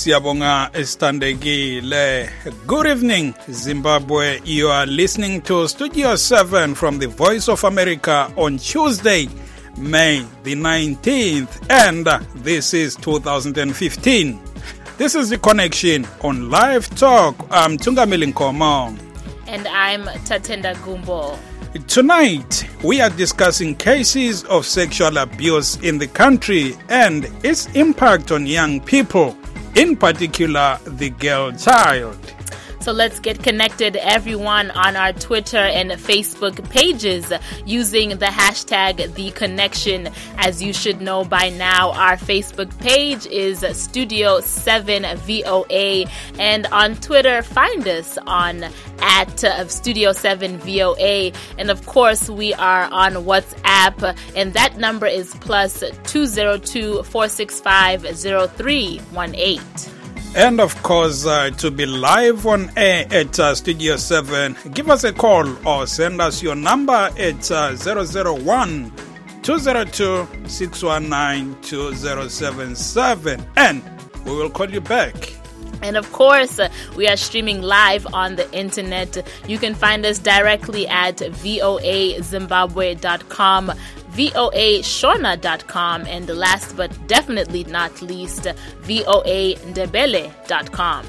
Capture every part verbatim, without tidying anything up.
Siyabonga Estandegile. Good evening, Zimbabwe. You are listening to Studio seven from the Voice of America on Tuesday, May the nineteenth, and this is two thousand fifteen. This is The Connection on Live Talk. I'm Tungamili Nkomo. And I'm Tatenda Gumbo. Tonight, we are discussing cases of sexual abuse in the country and its impact on young people, in particular the girl child. So let's get connected, everyone, on our Twitter and Facebook pages using the hashtag The Connection. As you should know by now, our Facebook page is Studio seven V O A, and on Twitter, find us on at uh, Studio seven V O A, and of course, we are on WhatsApp, and that number is plus two zero two, four six five, zero three one eight. And of course, uh, to be live on air at uh, Studio seven, give us a call or send us your number at uh, zero zero one, two zero two, six one nine, two zero seven seven, and we will call you back. And of course, uh, we are streaming live on the internet. You can find us directly at V O A Zimbabwe dot com, V O A Shona dot com, and last but definitely not least, V O A Ndebele dot com.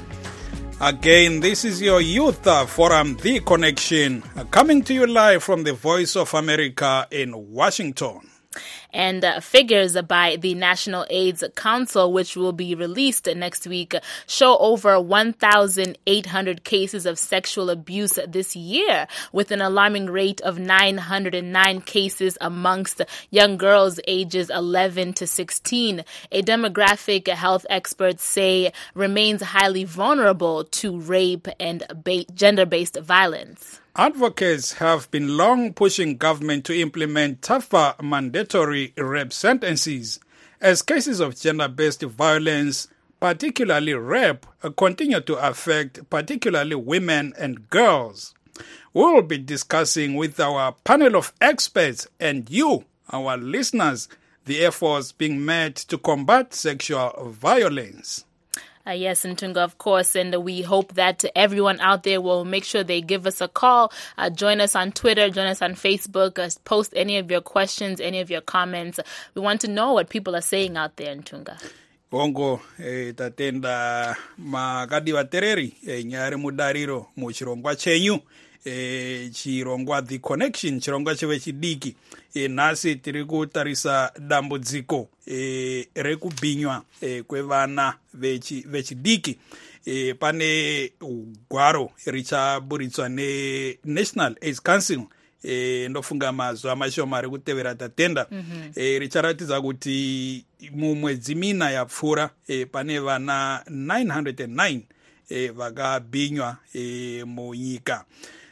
Again, this is your Youth uh, Forum, The Connection, uh, coming to you live from the Voice of America in Washington. And uh, figures by the National AIDS Council, which will be released next week, show over one thousand eight hundred cases of sexual abuse this year, with an alarming rate of nine hundred nine cases amongst young girls ages eleven to sixteen. A demographic health experts say remains highly vulnerable to rape and ba- gender-based violence. Advocates have been long pushing government to implement tougher mandatory rape sentences as cases of gender-based violence, particularly rape, continue to affect particularly women and girls. We will be discussing with our panel of experts and you, our listeners, the efforts being made to combat sexual violence. Uh, yes, Ntunga, of course, and we hope that everyone out there will make sure they give us a call, uh, join us on Twitter, join us on Facebook, uh, post any of your questions, any of your comments. We want to know what people are saying out there, Ntunga. Bongo eh, tatenda makadi watereri eh, nyare mudariro muchirongwa chenyu eh, chirongwa The Connection, chirongwa chewe chidiki eh, nasi tiri kutarisa dambudziko eh, rekubinywa eh, kwevana vechi vechidiki eh, pane gwaro richaburitswa ne National AIDS Council eh, ndofunga mazuva mashoma rekutevera tatenda mm-hmm. eh, richaratidza kuti mumwedzi mina yapfuura eh, pane vana nine hundred nine eh, vakabinywa eh, munyika.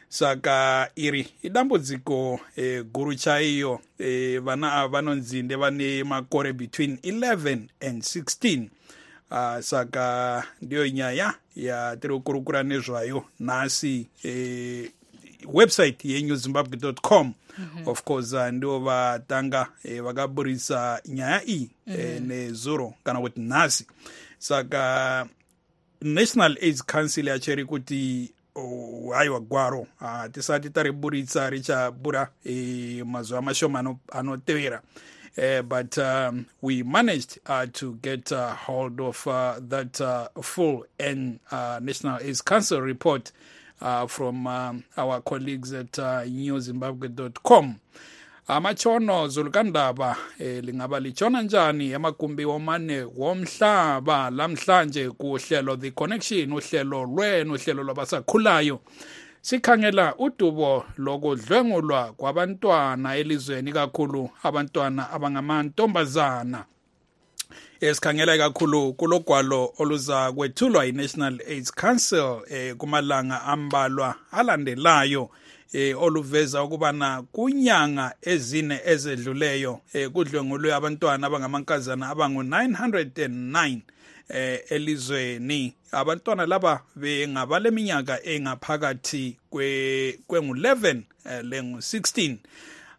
Saka iri idambudziko eh, guru chaiyo eh, vana ava vanonzi ndevane makore between eleven and sixteen. Uh, saka ndiyo nyaya yatiri kukurukura nezvayo nhasi eh, website yenew zimbabwe dot com. Mm-hmm. Of course uh, ndiwo vatanga eh, vakaburisa nyaya iyi mm-hmm. eh, nezuro kana kuti nhasi. Saka National AIDS Council yacheri kuti oh, aiwa gwaro uh, tisati tariburitsa richabura eh, mazuva mashoma anotevera. Uh, but um, we managed uh, to get uh, hold of uh, that uh, full and uh, National AIDS Council report uh, from um, our colleagues at uh, new zimbabwe dot com. Amachono zulukandaba eh, lingaba lichona njani emakumbi womane womhlaba lamhlanje kuhlelo The Connection, uhlelo lwenu, uhlelo lwabasakhulayo. Sikhangela udubo lokudlwengulwa kwabantwana elizweni, kakhulu abantwana abangamantombazana. Esikhangela kakhulu kulogwalo oluza kwethulwa i-National AIDS Council eh, kumalanga ambalwa alandelayo eh, oluveza ukubana kunyanga ezine ezedluleyo eh, kudlwengulwe abantwana abangamankazana abangu nine hundred nine eh, elizweni. Abantwana laba bengabale minyaka engaphakathi kwe kwengu eleven eh, lengu sixteen.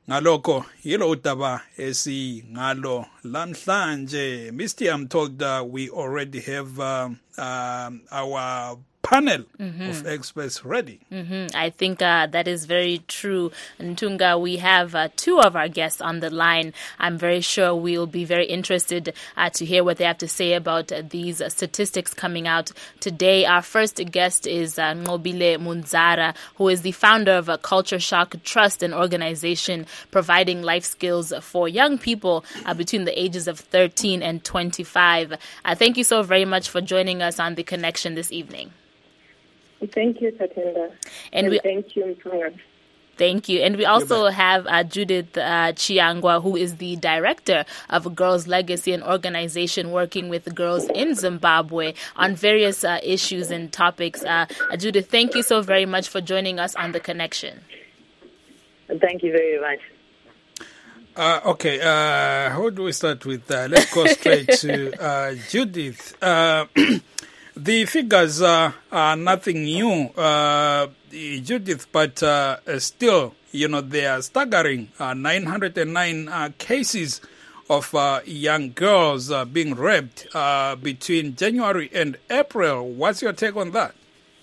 ngalokho yilo udaba esi ngalo lamhlanje. Misty, I'm told uh, we already have um, um, our panel mm-hmm. of experts ready. Mm-hmm. I think uh, that is very true. Ntunga, we have uh, two of our guests on the line. I'm very sure we'll be very interested uh, to hear what they have to say about uh, these uh, statistics coming out today. Our first guest is uh, Nqobile Munzara, who is the founder of a Culture Shock Trust, an organization providing life skills for young people uh, between the ages of thirteen and twenty-five. Uh, thank you so very much for joining us on The Connection this evening. Thank you, Tatenda. And, and we, thank you, Mfunga. Thank you. And we also have uh, Judith uh, Chiangwa, who is the director of Girls Legacy, an organization working with girls in Zimbabwe on various uh, issues and topics. Uh, uh, Judith, thank you so very much for joining us on The Connection. Thank you very much. Uh, okay, uh, how do we start with that? Let's go straight to uh, Judith. Uh, The figures uh, are nothing new, uh, Judith, but uh, still, you know, they are staggering. Uh, nine hundred nine uh, cases of uh, young girls uh, being raped uh, between January and April. What's your take on that?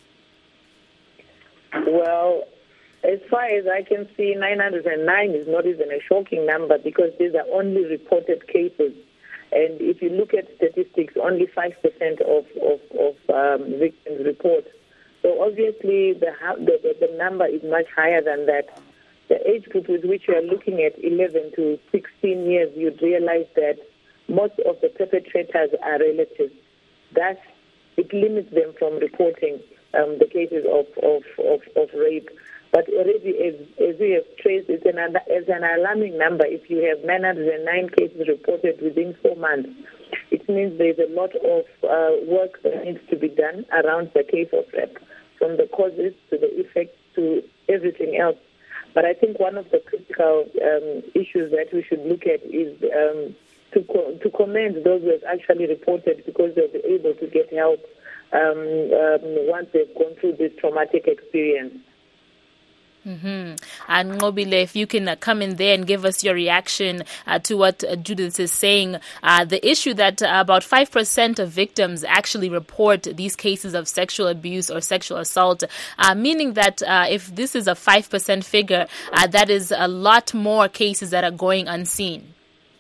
Well, as far as I can see, nine hundred nine is not even a shocking number because these are only reported cases. And if you look at statistics, only five percent of, of, of um, victims report. So obviously the, the the number is much higher than that. The age group with which you are looking at, eleven to sixteen years, you'd realize that most of the perpetrators are relatives. Thus, it limits them from reporting um, the cases of, of, of, of rape. But already, as, as we have traced, it's an, it's an alarming number. If you have nine hundred nine cases reported within four months, it means there's a lot of uh, work that needs to be done around the case of rape, from the causes to the effects to everything else. But I think one of the critical um, issues that we should look at is um, to, co- to commend those who have actually reported because they'll be able to get help um, um, once they've gone through this traumatic experience. Mm-hmm. And Nqobile, if you can uh, come in there and give us your reaction uh, to what uh, Judith is saying, uh, the issue that uh, about five percent of victims actually report these cases of sexual abuse or sexual assault, uh, meaning that uh, if this is a five percent figure, uh, that is a lot more cases that are going unseen.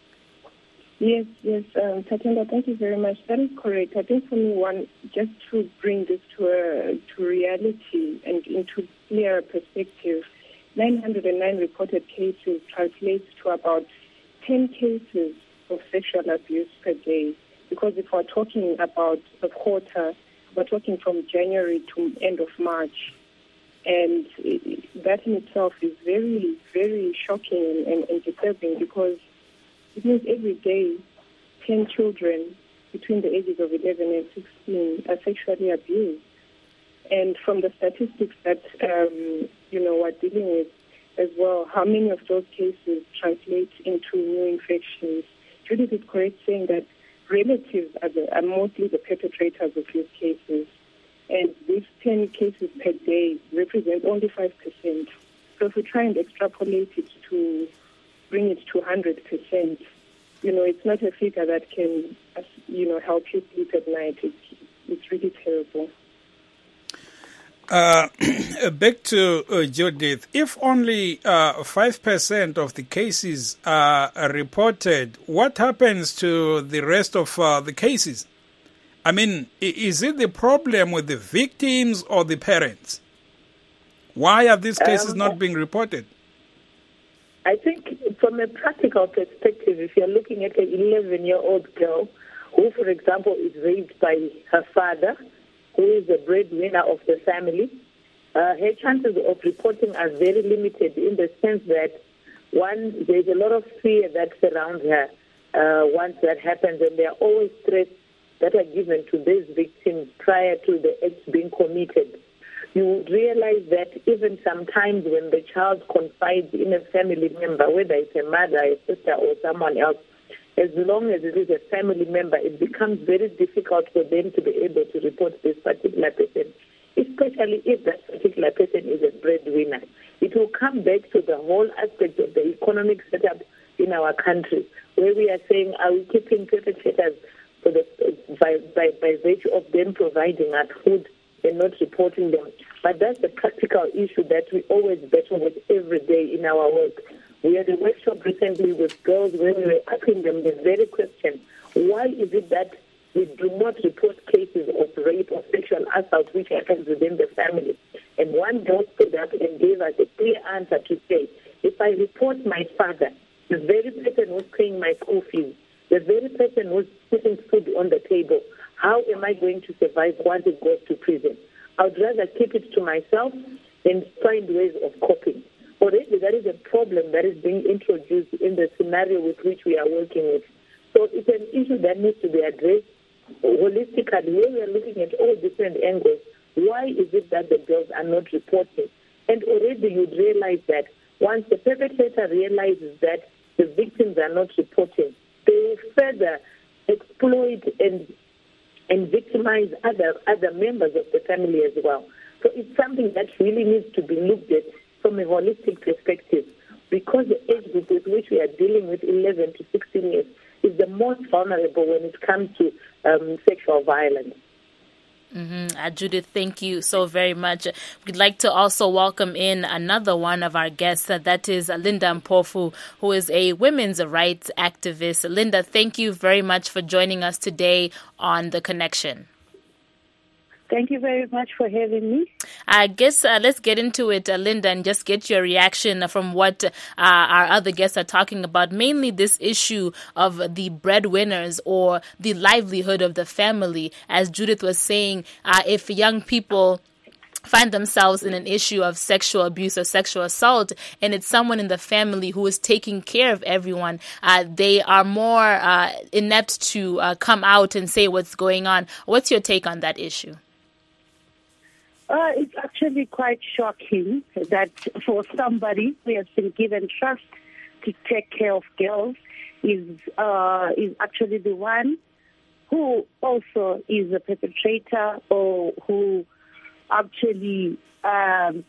Yes, yes, um, Tatenda, thank you very much. That is correct. I think for me, one, just to bring this to a, to reality and into clearer perspective, nine hundred nine reported cases translates to about ten cases of sexual abuse per day. Because if we're talking about the quarter, we're talking from January to end of March. And that in itself is very, very shocking and, and disturbing because it means every day ten children between the ages of eleven and sixteen are sexually abused. And from the statistics that, um, you know, we're dealing with as well, how many of those cases translate into new infections? Judith is correct saying that relatives are, the, are mostly the perpetrators of these cases. And these ten cases per day represent only five percent. So if we try and extrapolate it to bring it to one hundred percent, you know, it's not a figure that can, you know, help you sleep at night. It's, it's really terrible. Uh, back to uh, Judith, if only uh, five percent of the cases are reported, what happens to the rest of uh, the cases? I mean, is it the problem with the victims or the parents? Why are these cases um, not being reported? I think from a practical perspective, if you're looking at an eleven-year-old girl who, for example, is raised by her father, who is the breadwinner of the family, uh, her chances of reporting are very limited in the sense that, one, there's a lot of fear that surrounds her uh, once that happens, and there are always threats that are given to these victims prior to the act being committed. You would realize that even sometimes when the child confides in a family member, whether it's a mother, a sister, or someone else, as long as it is a family member, it becomes very difficult for them to be able to report this particular person, especially if that particular person is a breadwinner. It will come back to the whole aspect of the economic setup in our country, where we are saying, are we keeping perpetrators for the, by, by, by virtue of them providing us food and not reporting them? But that's the practical issue that we always battle with every day in our work. We had a workshop recently with girls where we were asking them the very question, why is it that we do not report cases of rape or sexual assault which happens within the family? And one girl stood up and gave us a clear answer to say, if I report my father, the very person who's paying my school fees, the very person who's putting food on the table, how am I going to survive once it goes to prison? I would rather keep it to myself and find ways of coping. Already there is a problem that is being introduced in the scenario with which we are working with. So it's an issue that needs to be addressed holistically, where we are looking at all different angles. Why is it that the girls are not reporting? And already you'd realize that once the perpetrator realizes that the victims are not reporting, they will further exploit and and victimize other other members of the family as well. So it's something that really needs to be looked at from a holistic perspective, because the age group with which we are dealing with, eleven to sixteen years, is the most vulnerable when it comes to um, sexual violence. Mm-hmm. Uh, Judith, thank you so very much. We'd like to also welcome in another one of our guests, uh, that is Linda Mpofu, who is a women's rights activist. Linda, thank you very much for joining us today on The Connection. Thank you very much for having me. I guess uh, let's get into it, uh, Linda, and just get your reaction from what uh, our other guests are talking about, mainly this issue of the breadwinners or the livelihood of the family. As Judith was saying, uh, if young people find themselves in an issue of sexual abuse or sexual assault, and it's someone in the family who is taking care of everyone, uh, they are more uh, inept to uh, come out and say what's going on. What's your take on that issue? Uh, it's actually quite shocking that for somebody who has been given trust to take care of girls is uh, is actually the one who also is a perpetrator, or who actually, um,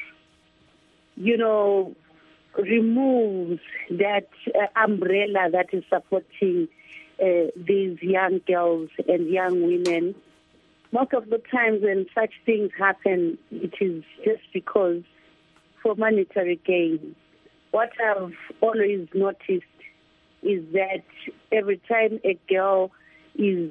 you know, removes that uh, umbrella that is supporting uh, these young girls and young women. Most of the times when such things happen, it is just because for monetary gain. What I've always noticed is that every time a girl is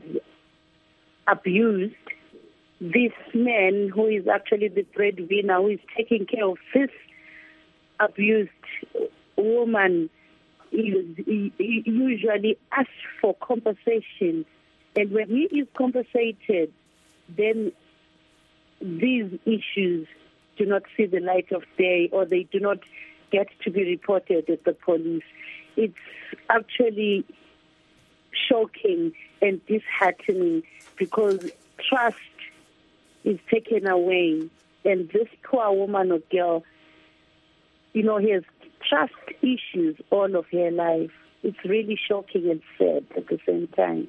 abused, this man who is actually the breadwinner, who is taking care of this abused woman, is he, he usually asks for compensation. And when he is compensated, then these issues do not see the light of day, or they do not get to be reported at the police. It's actually shocking and disheartening, because trust is taken away, and this poor woman or girl, you know, has trust issues all of her life. It's really shocking and sad at the same time.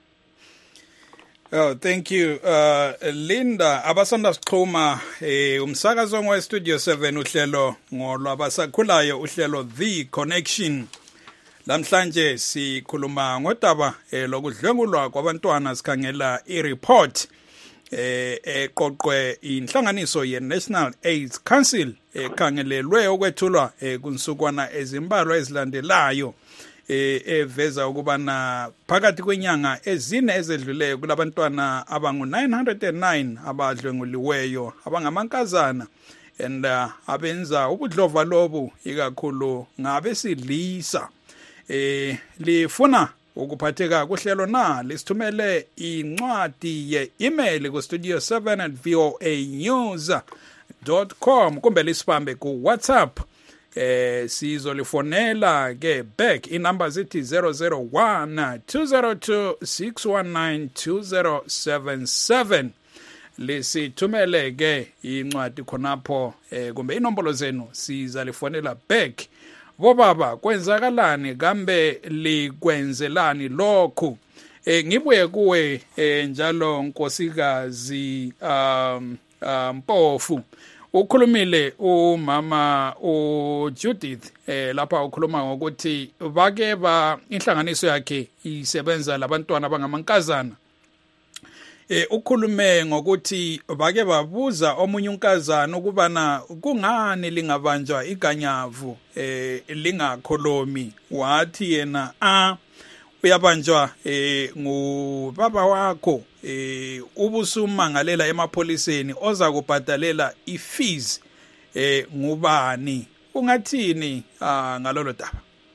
Oh, thank you. Uh, Linda, abasanda siqhuma eh umsakazo wa Studio seven uhlelo ngolwabasakhulayo uhlelo The Connection. Lamhlanje sikhuluma ngodaba eh lokudlwengulwa kwabantwana, sikhangela i-report eh eqoqwe inhlanganiso ye-National AIDS Council ekhangelelwe ukwethulwa kunsukwana ezimbalwa ezilandelayo eveza ukubana phakathi kwenyanga ezine ezedluleyo kulabantwana abangu nine hundred nine abadlwenguliweyo abangamankazana, and uh, abenza ubudlova lobu ikakhulu ngabesilisa. eh lifuna ukuphatheka kuhlelo na lisithumele incwadi ye-email ku studio seven at voa news dot com kumbe lisibambe ku WhatsApp. Eh sizolifonela ke back inamba zithi zero zero one two zero two six one nine two zero seven seven. Lisithumele ke incwadi khonapho eh kumbe inombolo zenu sizalifonela back. Bobaba, kwenzakalani kambe likwenzelani lokhu? Eh ngibuye kuwe eh njalo nkosikazi um Mpofu, ukhulumile umama uJudith eh lapha ukhuluma ngokuthi bake ba inhlanganiso yakhe isebenza labantwana abangamankazana. Eh ukhulume ngokuthi bake babuza omunye unkazana ukubana kungani lingabanjwa iganyavu eh lingakholomi, wathi yena a uyabanjwa eh ngubaba wakho eh ubusumangalela emapholiseni oza kubhadalela ifees eh ngubani. Ungathini ah ngalolo daba?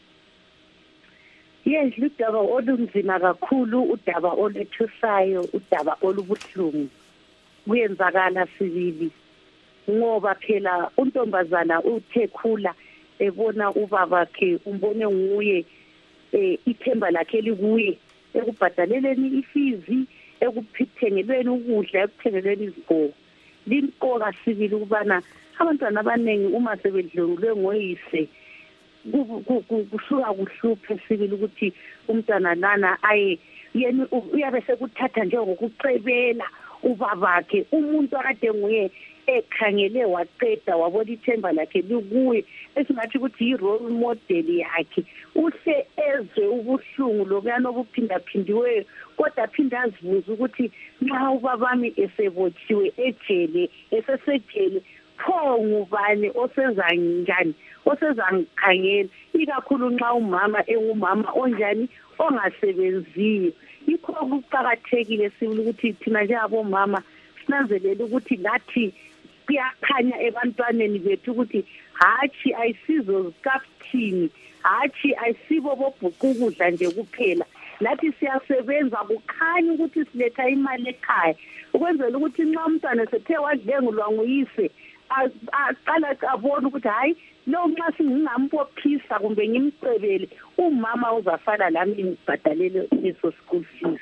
Yes, ludaba olunzima kakhulu, udaba olethusayo, udaba olubuhlungu. Kuyenzakala sibili ngoba phela untombazana uthe khula ebona ubaba wakhe, umbone nguye eh ithemba lakhe likuye ekubhadaleleni ifizi, ekuphethengelweni ukudla, ekuthengelweni izigqoko. Limqoka sibili ukubana abantwana abanengi uma sebedlulwe ngoyise kusuka kuhluphe sibili ukuthi umntwana lana aye yena uyabe sekuthatha njengokucebela ubabakhe, umuntu akade nguye ekhangele waqeda wabona ithemba lakhe likuye, esingathi ukuthi yi-role model yakhe. Uhle ezwe ubuhlungu lokuyana obuphindaphindiweyo, kodwa aphinda azibuza ukuthi nxa ubabami esebotshiwe ejele, esesejele, pho ngubani osezanjani, osezangikhangela, ikakhulu nxa umama engumama onjani, ongasebenziyo. Yikho kuqakathekile sibili ukuthi thina njengabomama sinanzelele ukuthi lathi kuyakhanya ebantwaneni bethu ukuthi hatshi ayisizo zikaphini, hatshi ayisibo bobhuqa ukudla nje kuphela, lathi siyasebenza kukhanya ukuthi siletha imali ekhaya, ukwenzela ukuthi nxa umntwana sethe wadlengulwa nguyise aqala abone ukuthi hayi lo nxa singingambophisa kumbe ngimcebele umama uzafana lami ngibhadalele leso school fees.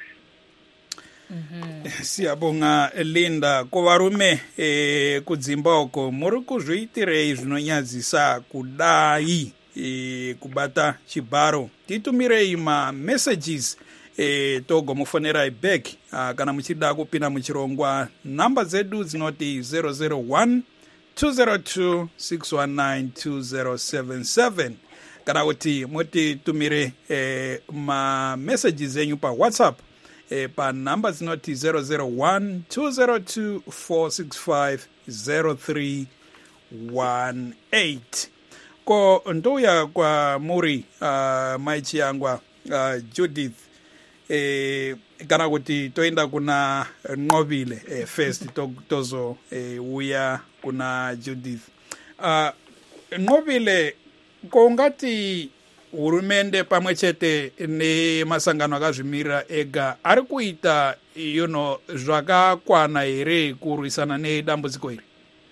Siyabonga Linda Kovarume eh kudzimboko muri kuzviitirei zvinonyadzisa kudai eh kubata chibharo. Titumirei ma messages eh togo mufonera back kana muchida kupinda muchirongwa. Namba zedu dzinoti zero zero one two zero two six one nine two zero seven seven kana kuti muti tumire eh ma messages enyu pa WhatsApp eh pa namba zinoti zero zero one two zero two four six five zero three one eight. Ko ndoya kwa muri uh, maichi yangwa uh, Judith eh kana kuti toenda kuna Nqobile eh, first to, tozo eh, uya kuna Judith. Uh, Nqobile kongati hurumende pamwechete ne masangano akazvimira ega ari kuita you know zvakakwana here kurwisana nedambudziko iri?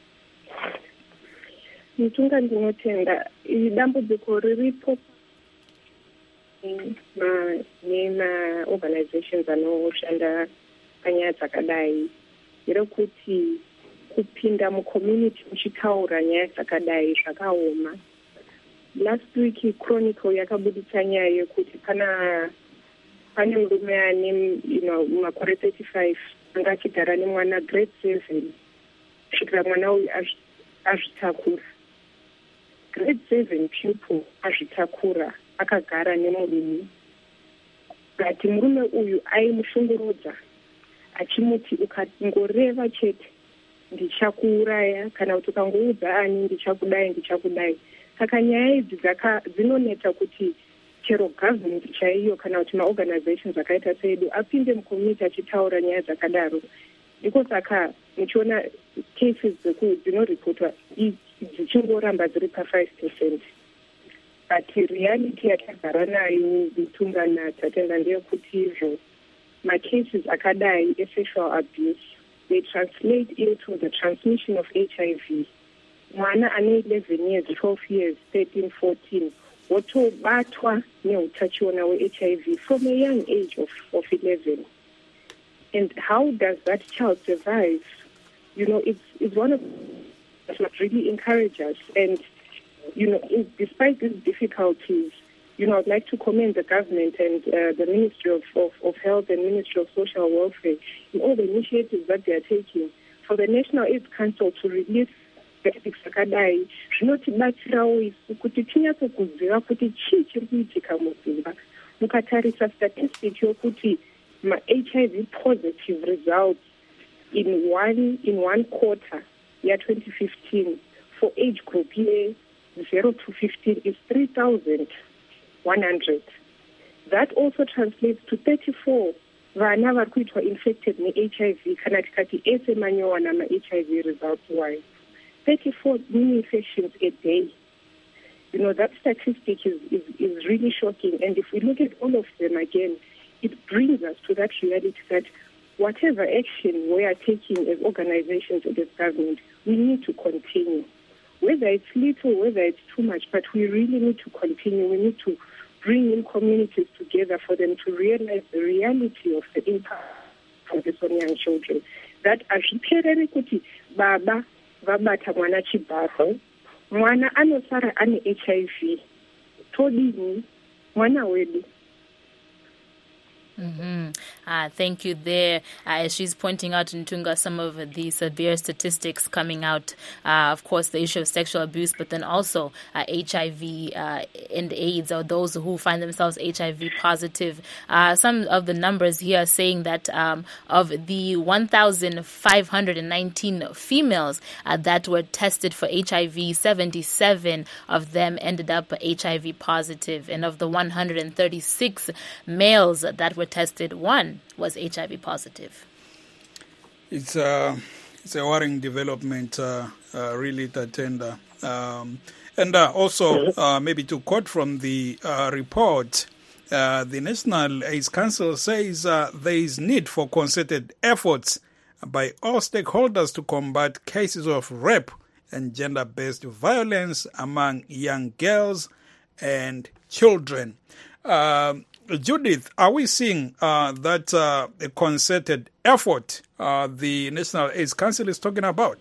Nitunga ndinotenda dambudziko riripo nema organizations anoshanda panyaya dzakadai rekuti kupinda mucommunity muchitaura nyaya dzakadai zvakaoma. Last week Chronicle yakabudisa nyaya yekuti pana pane murume ane you know makore thirty-five anga achigara nemwana grade seven kusvikira mwana uyu azvitakura. Grade seven pupil azvitakura akagara nemurume. Kati murume uyu aimushungurudza achimuti ukangoreva chete ndichakuuraya kana kuti ukangoudza ani ndichakudai ndichakudai. Saka nyaya idzi dzinoneta kuti chero government chaiyo kana kuti maorganizations akaita sedu apinde mucommunity achitaura nyaya dzakadaro. Ndiko saka muchiona cases dzinoripotwa dzichingoramba dziri pa-five percent. But reality yatagara nayo Bitunga tatenda ndeyekuti izvo macases akadai e-sexual abuse they translate into the transmission of H I V. Mwana ane eleven years, twelve years, thirteen, fourteen wotobatwa neutachiona we-H I V from a young age of, of eleven. And how does that child survive? You know, it's, it's one of what really encourages us. And, you know, in, despite these difficulties, you know, I'd like to commend the government and uh, the Ministry of, of, of Health and Ministry of Social Welfare in all the initiatives that they are taking for the National AIDS Council to release statistics akadai zvinotibatsirawo isu kuti tinyatso kuziva kuti chii chiri kuitika mudzimba. Mukatarisa statistics yokuti ma-H I V positive results in one in one quarter year twenty fifteen for age group year zero to fifteen is three thousand one hundred. That also translates to thirty-four vana vari kuitwa infected ne-H I V kana tikati ese manyowa ma-H I V results wise. thirty-four new infections a day. You know, that statistic is, is, is really shocking. And if we look at all of them again, it brings us to that reality that whatever action we are taking as organizations and as government, we need to continue. Whether it's little, whether it's too much, but we really need to continue. We need to bring in communities together for them to realize the reality of the impact of this on young children. That azvipere kuti baba vabata mwana chibhafu, mwana anosara ane H I V, todini mwana wedu. Mm-hmm. Uh, thank you there. Uh, as she's pointing out, Ntunga, some of the severe statistics coming out, uh, of course, the issue of sexual abuse, but then also uh, H I V uh, and AIDS, or those who find themselves H I V positive. Uh, some of the numbers here are saying that um, of the one thousand five hundred nineteen females uh, that were tested for H I V, seventy-seven of them ended up H I V positive. And of the one hundred thirty-six males that were tested, one was H I V positive. It's a, it's a worrying development, uh, uh, really, Tatenda. Um, and uh, also, uh, maybe to quote from the uh, report, uh, the National AIDS Council says uh, there is need for concerted efforts by all stakeholders to combat cases of rape and gender-based violence among young girls and children. Uh, Judith, are we seeing uh, that uh, a concerted effort uh, the National AIDS Council is talking about?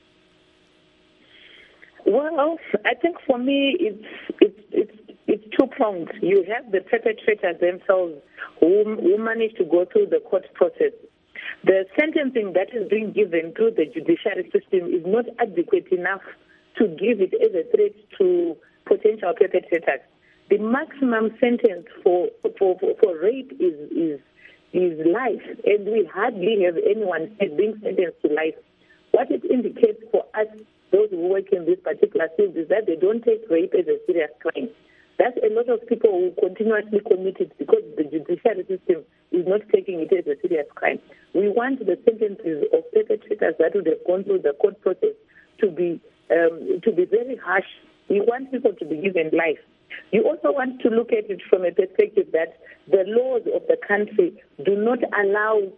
Well, I think for me it's it's it's, it's two-pronged. You have the perpetrators themselves who, who manage to go through the court process. The sentencing that is being given through the judiciary system is not adequate enough to give it as a threat to potential perpetrators. The maximum sentence for for, for, for rape is, is is life, and we hardly have anyone being sentenced to life. What it indicates for us, those who work in this particular field, is that they don't take rape as a serious crime. That's a lot of people who continuously commit it because the judiciary system is not taking it as a serious crime. We want the sentences of perpetrators that would have gone through the court process to be um, to be very harsh. We want people to be given life. You also want to look at it from a perspective that the laws of the country do not allow um,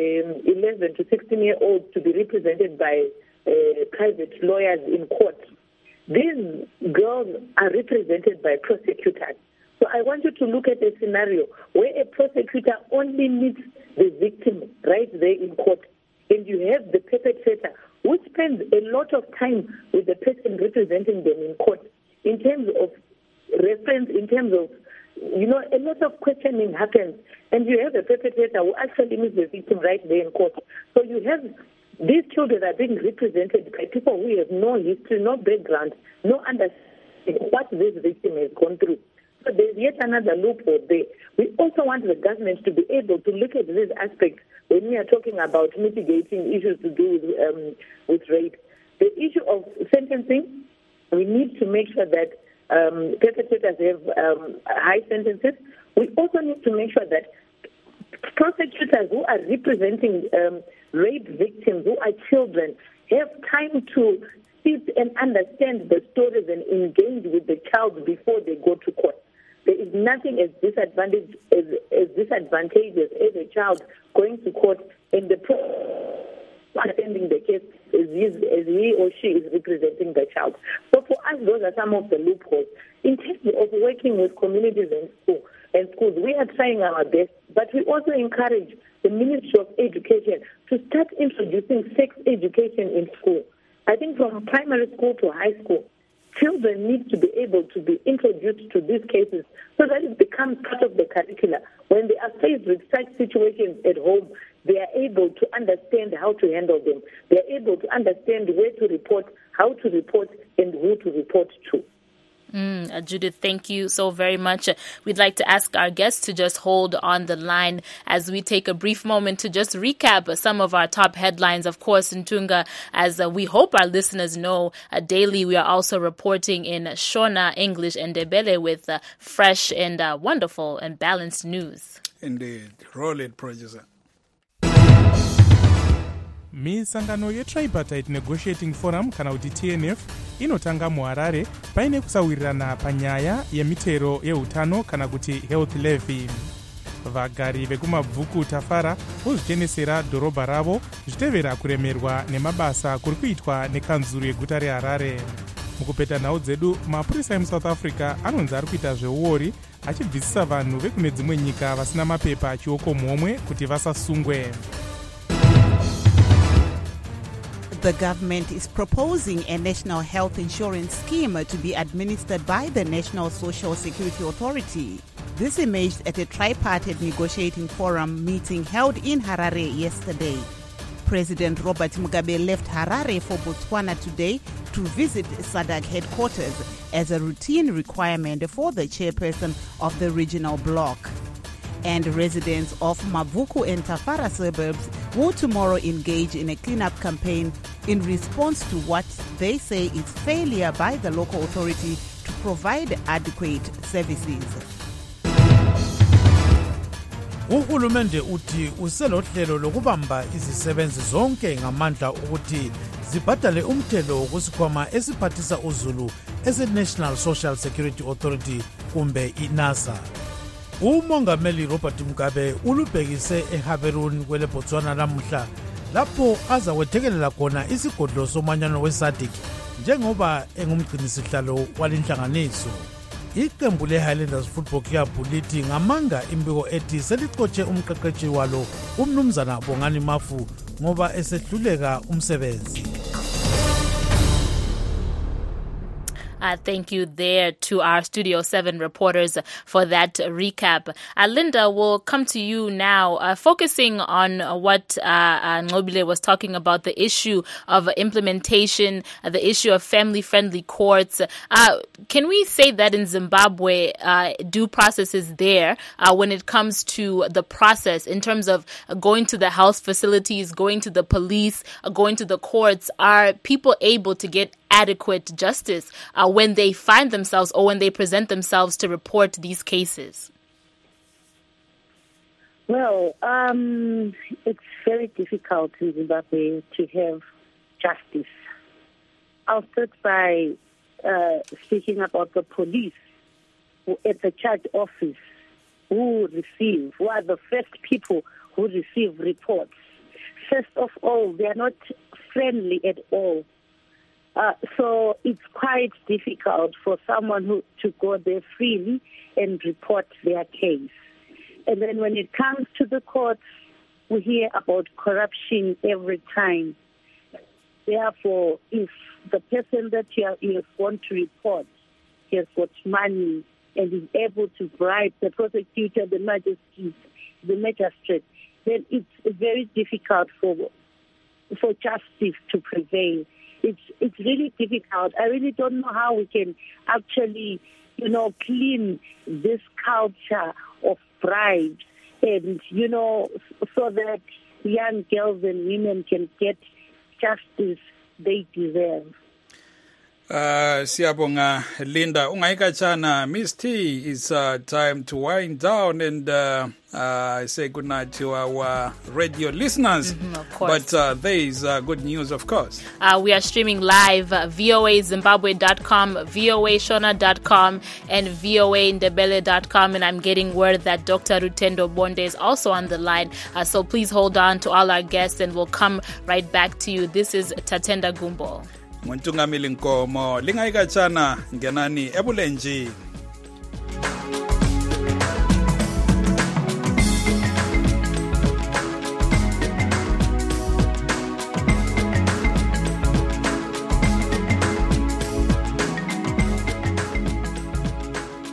eleven to sixteen-year-olds to be represented by uh, private lawyers in court. These girls are represented by prosecutors. So I want you to look at a scenario where a prosecutor only meets the victim right there in court, and you have the perpetrator who spends a lot of time with the person representing them in court in terms of reference, in terms of, you know, a lot of questioning happens, and you have a perpetrator who actually meets the victim right there in court. So you have these children are being represented by people who have no history, no background, no understanding what this victim has gone through. So there's yet another loophole there. We also want the government to be able to look at these aspects when we are talking about mitigating issues to do with, um, with rape. The issue of sentencing, we need to make sure that Um, perpetrators have um, high sentences. We also need to make sure that prosecutors who are representing um, rape victims, who are children, have time to sit and understand the stories and engage with the child before they go to court. There is nothing as disadvantageous as, as disadvantageous as a child going to court and the pro- attending the case as he, as he or she is representing the child. So for us, those are some of the loopholes. In terms of working with communities and school and schools, we are trying our best, but we also encourage the Ministry of Education to start introducing sex education in school. I think from primary school to high school, children need to be able to be introduced to these cases so that it becomes part of the curricula. When they are faced with such situations at home, they are able to understand how to handle them. They are able to understand where to report how to report and who to report to. Mm, uh, Judith, thank you so very much. Uh, we'd like to ask our guests to just hold on the line as we take a brief moment to just recap uh, some of our top headlines. Of course, in Tunga, as uh, we hope our listeners know, uh, daily we are also reporting in Shona, English, and Ndebele with uh, fresh and uh, wonderful and balanced news. Indeed. Roll it, producer. misangano yetripartite negotiating forum kana kuti T N F inotanga muHarare paine kusawirirana panyaya yemitero yeutano kana kuti health levy. Vagari vekumabvuku Tafara vozvichenесera dhorobha ravo zvichitevera kuremerwa nemabasa kuri kuitwa nekanzuru yeguta reHarare. Mukupeta nhau dzedu, mapurisa emuSouth Africa anonzi ari kuita zveuori achibvisisa vanhu vekune dzimwe nyika vasina mapepa achioko muhomwe kuti vasasungwe. The government is proposing a national health insurance scheme to be administered by the National Social Security Authority. This emerged at a tripartite negotiating forum meeting held in Harare yesterday. President Robert Mugabe left Harare for Botswana today to visit SADC headquarters as a routine requirement for the chairperson of the regional bloc. And residents of Mavuku and Tafara suburbs will tomorrow engage in a cleanup campaign in response to what they say is failure by the local authority to provide adequate services. Uhulumende uthi uselohlelo lokubamba izisebenzi zonke ngamandla ukuthi zibhadale umthelo wokusikhwama esiphathisa uzulu ese-National Social Security Authority kumbe i-NASA. Umongameli Robert Mugabe ulubhekise eHaberun kwele Botswana namuhla lapho azawethekelela khona isigodlo somanyano we-SADC njengoba engumgcinisihlalo walenhlanganiso. Iqembu le-Highlanders Football Club lithi ngamanga imbiko ethi selicotshe umqeqeshi walo umnumzana Bongani Mafu ngoba esehluleka umsebenzi. Uh, thank you there to our Studio seven reporters for that recap. Uh, Linda, we'll come to you now, uh, focusing on uh, what uh, uh, Nqobile was talking about, the issue of implementation, uh, the issue of family-friendly courts. Uh, can we say that in Zimbabwe, uh, due process is there uh, when it comes to the process in terms of uh, going to the health facilities, going to the police, uh, going to the courts? Are people able to get adequate justice uh, when they find themselves or when they present themselves to report these cases? Well, um, it's very difficult in Zimbabwe to have justice. I'll start by uh, speaking about the police who, at the charge office who receive, who are the first people who receive reports. First of all, they are not friendly at all. Uh, so it's quite difficult for someone who to go there freely and report their case. And then when it comes to the courts, we hear about corruption every time. Therefore, if the person that you, are, you want to report has got money and is able to bribe the prosecutor, the magistrate, the magistrate, then it's very difficult for for justice to prevail. It's it's really difficult. I really don't know how we can actually, you know, clean this culture of bribes and, you know, so that young girls and women can get justice they deserve. Uh, Siyabonga, Linda. Ungayikachana, Miss T, it's uh, time to wind down and uh, uh, say goodnight to our radio listeners. Mm-hmm, of course. But uh, there is uh, good news, of course. Uh, we are streaming live uh, V O A Zimbabwe dot com, V O A Shona dot com, and V O A Ndebele dot com. And I'm getting word that Doctor Rutendo Bonde is also on the line. Uh, so please hold on to all our guests and we'll come right back to you. This is Tatenda Gumbo. Muntungamili Nkomo, lingayikachana ngenani ebulenji.